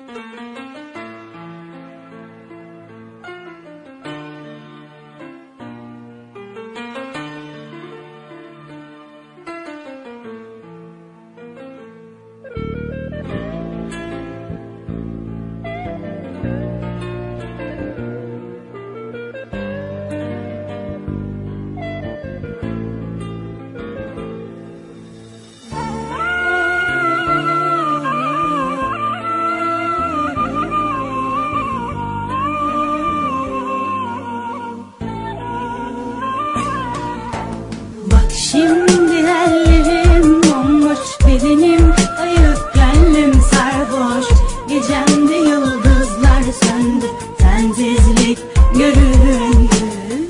Şimdi ellerim bomboş, bedenim ayıp, gönlüm sarhoş. Gecemde yıldızlar söndü, sensizlik göründü.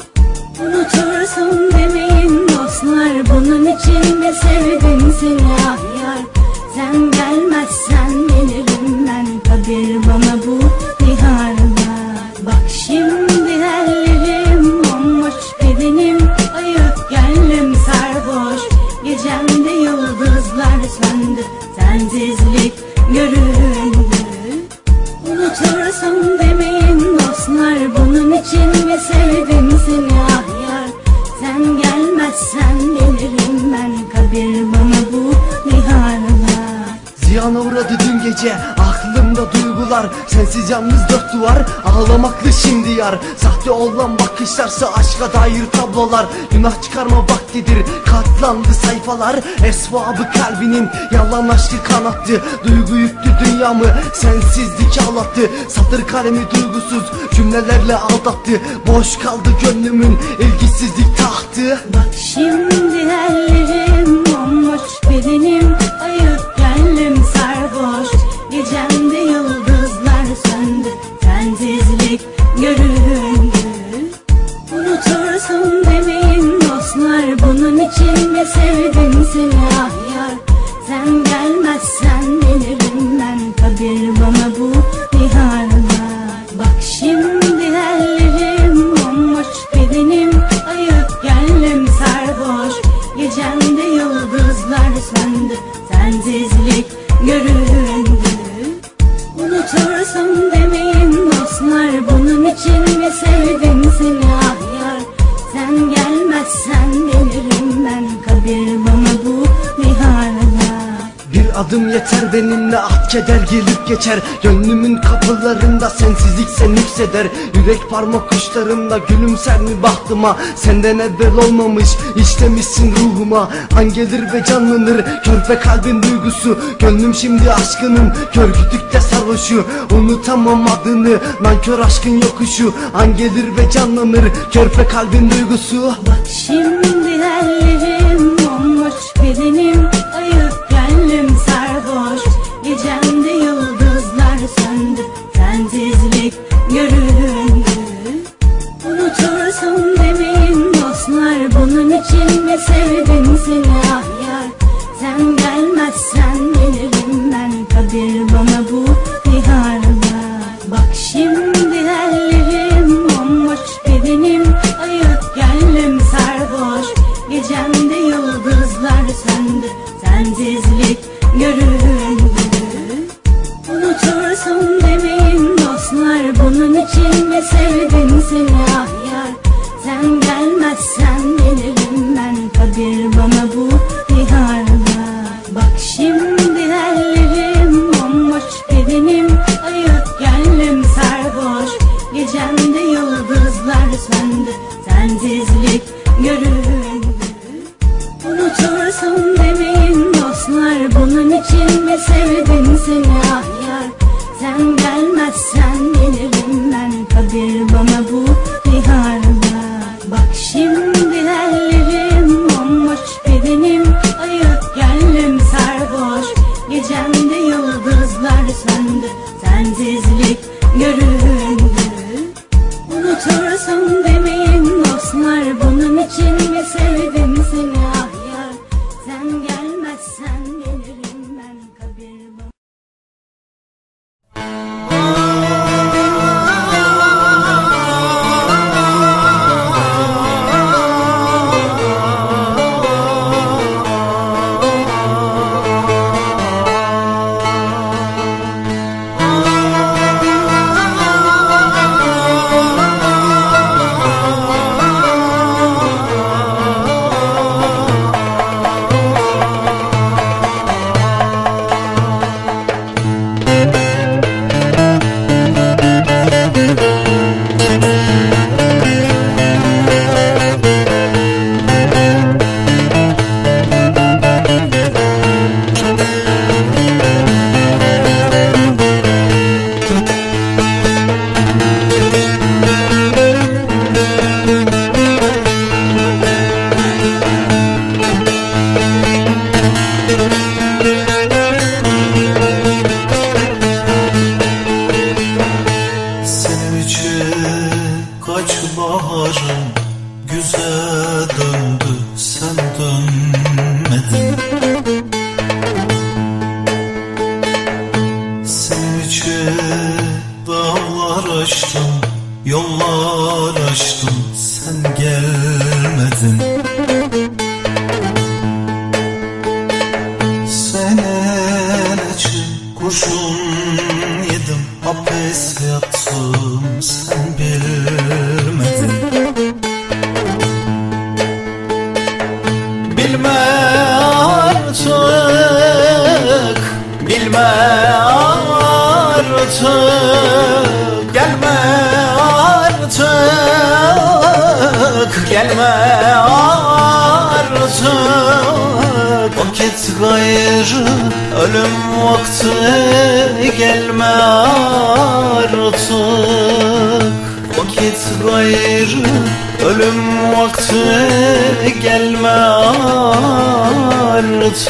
Unutursun demeyin dostlar, bunun için mi sevdim seni ah yar? Sen gelmezsen gelirim ben, kabir bana bu niharlar. Bak şimdi ellerim bomboş, bedenim ayıp, gönlüm sarhoş. Gecemde yıldızlar söndü, sensizlik göründü. Unutursun demeyin dostlar, bunun için mi sevdim seni ah yar? Sen gelmezsen gelirim ben, kabir bana bu niharlar. Ziyana uğradı dün gece aklımda duygular, sensiz yalnız dört duvar, ağlamaklı şimdi yar. Sahte olan bakışlarsa aşka dair tablolar, günah çıkarma vaktidir, katlandı sayfalar. Esvabı kalbinin yalan aşkı kanattı, duygu yüklü dünyamı sensizlik ağlattı. Satır kalemi duygusuz cümlelerle aldattı, boş kaldı gönlümün ilgisizlik tahtı. Bak şimdi ellerim bomboş, bedenim ayıp, gönlüm sarhoş. Gecemde yıldızlar söndü, sensizlik göründü. Unutursun demeyin dostlar, bunun için mi sevdim seni ah yar? Sen gelmezsen gelirim ben, kabir bana bu niharlar. Bak şimdi ellerim bomboş, bedenim ayıp, gönlüm sarhoş. Gecemde yıldızlar söndü, sensizlik göründü. Unutursun demeyin dostlar, bunun için mi sevdim seni ah yar? Sen gelmezsen gelirim ben, kabir bana bu niharlar. Bir adım yeter benimle, ah keder gelip geçer. Gönlümün kapılarında sensizlik sen yükseder. Yürek parmak uçlarımda gülümser mi bahtıma? Senden evvel olmamış işlemişsin ruhuma. An gelir ve canlanır körpe kalbin duygusu. Gönlüm şimdi aşkının kör kütükte sarhoşu. Unutamam adını, nankör aşkın yokuşu. An gelir ve canlanır körpe kalbin duygusu. Bak şimdi ellerim bomboş, bedenim ayıp, gönlüm sarhoş. Gecemde yıldızlar söndü, sensizlik göründü. Unutursun demeyin dostlar, bunun için mi sevdim seni ah yar? Sen gelmezsen gelirim ben, kabir bana bu niharlar. Bak şimdi ellerim bomboş, bedenim ayıp, gönlüm sarhoş. Gecemde yıldızlar söndü, sensizlik göründü. Unutursun demeyin dostlar, bunun için mi sevdim seni ah yar? Sen gelmezsen gelirim ben, kabir bana bu niharlar. Bak şimdi ellerim bomboş, bedenim ayıp, gönlüm sarhoş. Gecemde yıldızlar söndü, sensizlik göründü. Unutursun demeyin dostlar, bunun için mi sevdim seni ah yar? Sen gelmezsen gelirim ben, kabir bana bu niharlar. Bak şimdi ellerim bomboş, bedenim ayıp, gönlüm sarhoş. Gecemde yıldızlar söndü, sensizlik göründü. Unutursun demeyin dostlar, bunun için mi sevdim seni ah yar? Sen gelmezsen gelirim ben, kabir bana. için dağlar aştım, yollar aştım, sen gelmedin. Senin için kurşun yedim, hapis yattım, sen bilmedin. Bilme artık, bilme artık, gelme artık, gelme artık. Vakit gayrı, ölüm vakti, gelme artık. Vakit gayrı, ölüm vakti, gelme artık.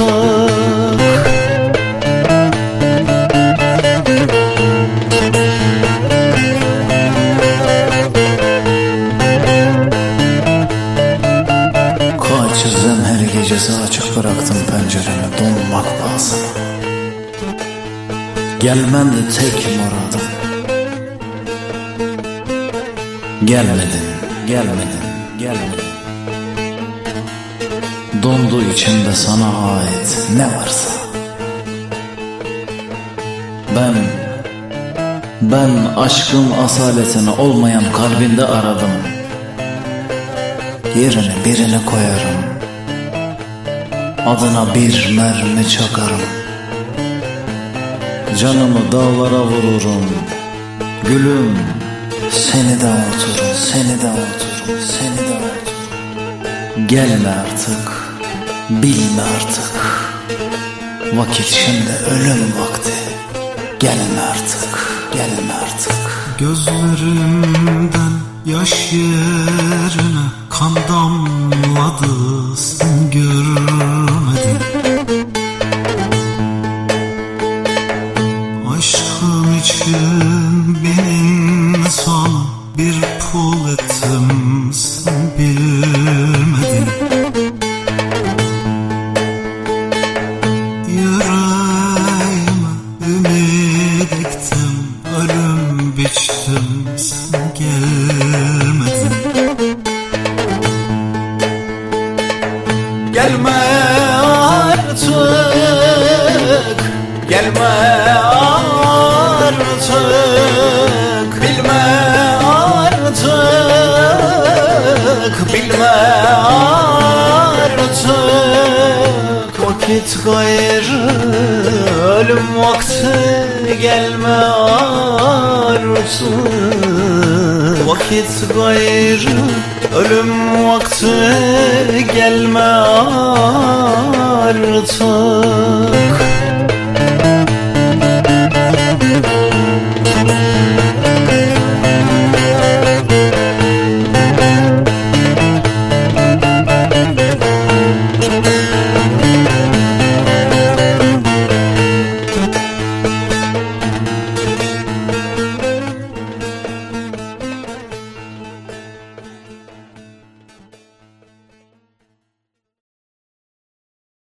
Kaçırdım her gecesi, açık bıraktım penceremi donmak pahasına. Gelmen de tek muradım. Gelmedin, gelmedin, gelmedin. Dondu içimde sana ait ne varsa. Ben aşkın asaletini olmayan kalbinde aradım. Yerine birini koyarım, adına bir mermi çakarım. Canımı dağlara vururum, gülüm seni de unuturum, seni de unuturum, seni de unuturum. Gelme artık, bilme artık, vakit şimdi ölüm vakti. Gelme artık, gelme artık. Gözlerimden yaş yerine kan damladı, sen görmedin. Aşkım için bin sana bir pul ettim, sen bilmedin. Yüreğime ümit ektim, ölüm biçtim, sen gelmedin. Gelme artık, gelme artık, bilme artık, bilme artık. Vakit gayrı, ölüm vakti, gelme artık. Vakit gayrı, ölüm vakti, gelme artık.